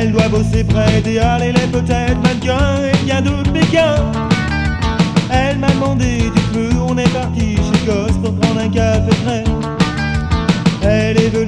Elle doit bosser près des Halles, elle est peut-être mannequin et vient de Pékin. Elle m'a demandé du feu, on est parti chez Cos pour prendre un café frais. Elle est